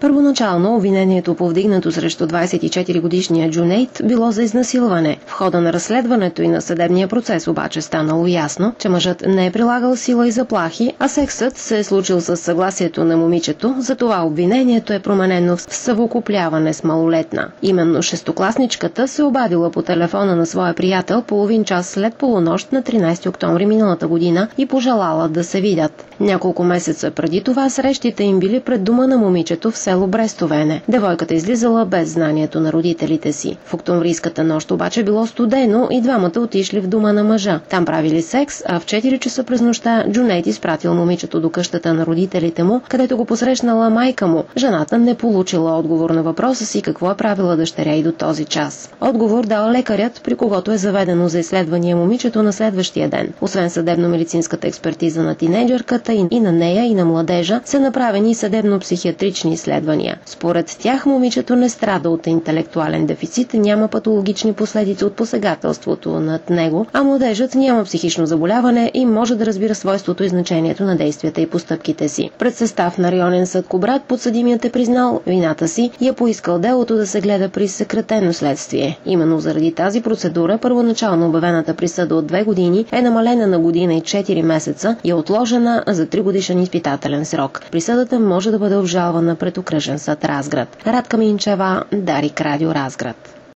Първоначално обвинението, повдигнато срещу 24-годишния Джунейд, било за изнасилване. В хода на разследването и на съдебния процес обаче станало ясно, че мъжът не е прилагал сила и заплахи, а сексът се е случил с съгласието на момичето, затова обвинението е променено в съвокупляване с малолетна. Именно шестокласничката се обадила по телефона на своя приятел половин час след полунощ на 13 октомври миналата година и пожелала да се видят. Няколко месеца преди това срещите им били пред дома на момичето в село Брестовене. Девойката излизала без знанието на родителите си. В октомврийската нощ обаче било студено и двамата отишли в дома на мъжа. Там правили секс, а в 4 часа през нощта Джунейд изпратил момичето до къщата на родителите му, където го посрещнала майка му. Жената не получила отговор на въпроса си какво е правила дъщеря и до този час. Отговор дал лекарят, при когото е заведено за изследвания момичето на следващия ден. Освен съдебно-медицинската експертиза на тинейджърката и на нея и на младежа, са направени съдебно-психиатрични изследвания. Според тях момичето не страда от интелектуален дефицит, няма патологични последици от посегателството над него, а младежът няма психично заболяване и може да разбира свойството и значението на действията и постъпките си. Пред състав на районен съд Кубрат подсъдимият е признал вината си и е поискал делото да се гледа при съкратено следствие. Именно заради тази процедура първоначално обявената присъда от 2 години е намалена на година и 4 месеца и е отложена за 3-годишен изпитателен срок. Присъдата може да бъде обжалвана пред окръжен съд Разград. Радка Минчева, Дарик, Радио Разград.